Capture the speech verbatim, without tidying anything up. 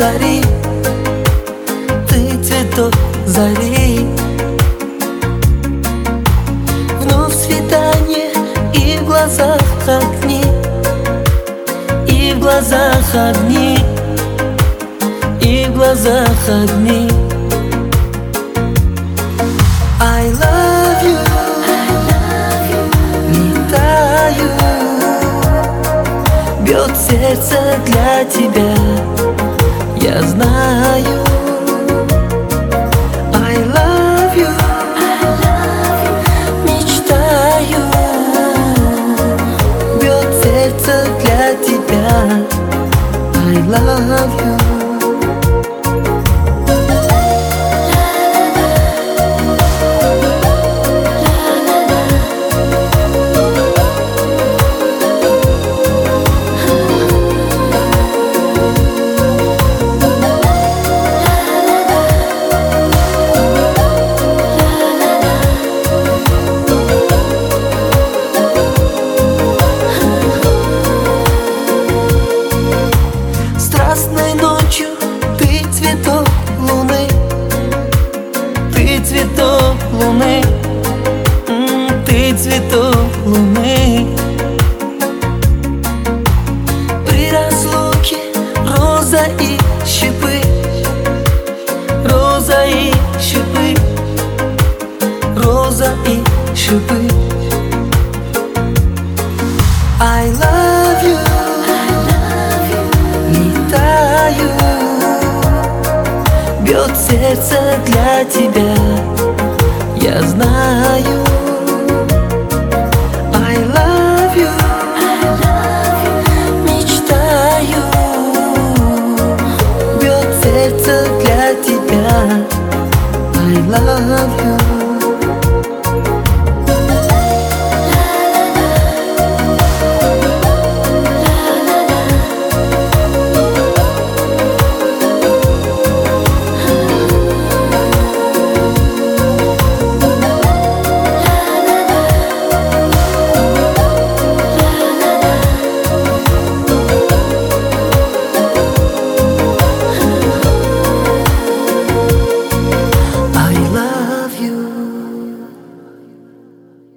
зари, ты цветок зари. Вновь свидание, и в глазах огни, и в глазах огни, и в глазах огни. I love you, летаю, бьет сердце для тебя, я знаю. I love you, мечтаю, бьет сердце для тебя. I love you. Страстной ночью ты цветок луны, ты цветок луны, м, ты цветок луны. При разлуке роза и щепы, роза и щепы, роза и щепы. I love you, летаю, бьет сердце для тебя,